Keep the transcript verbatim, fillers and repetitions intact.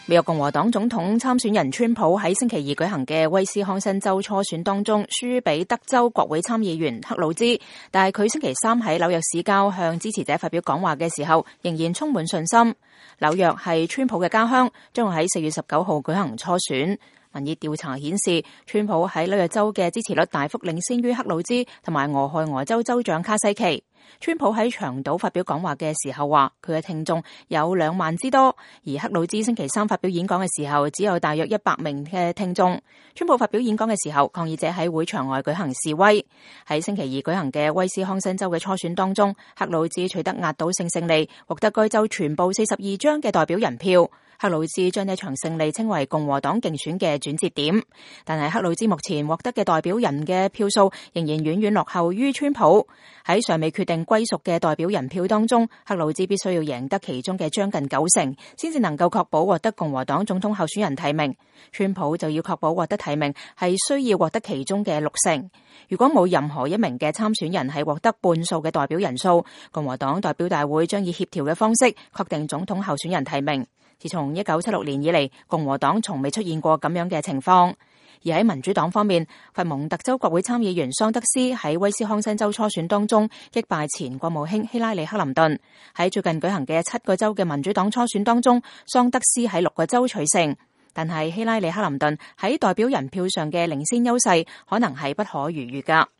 美國共和黨總統參選人川普喺星期二舉行嘅威斯康辛州初選當中輸俾德州國會參議員克魯茲，但係佢星期三喺紐約市郊向支持者發表講話嘅時候，仍然充滿信心。紐約係川普嘅家鄉，將會喺四月十九號舉行初選。民意調查顯示，川普喺紐約州嘅支持率大幅領先於克魯茲同埋俄亥俄州州長卡西奇。川普喺長島發表講話嘅時候話，佢嘅聽眾有兩萬之多，而克魯茲星期三發表演講嘅時候只有大約一百名嘅聽眾。川普發表演講嘅時候，抗議者喺會場外舉行示威。喺星期二舉行嘅威斯康辛州嘅初選當中，克魯茲取得壓倒性勝利，獲得該州全部四十二張嘅代表人票。克魯茲將呢場勝利稱為共和黨競選嘅轉折點，但係克魯茲目前獲得嘅代表人嘅票數仍然遠遠落後於川普。喺尚未決定歸屬嘅代表人票當中，克魯茲必須要贏得其中嘅將近九成，先至能夠確保獲得共和黨總統候選人提名。川普就要確保獲得提名係需要獲得其中嘅六成。如果冇任何一名嘅參選人係獲得半數嘅代表人數，共和黨代表大會將以協調嘅方式確定總統候選人提名。自從一九七六年以嚟，共和黨從未出現過咁樣嘅情況。而喺民主黨方面，佛蒙特州國會參議員桑德斯喺威斯康辛州初選當中擊敗前國務卿希拉里克林頓。喺最近舉行嘅七個州嘅民主黨初選當中，桑德斯喺六個州取勝，但係希拉里克林頓喺代表人票上嘅領先優勢可能係不可逾越㗎。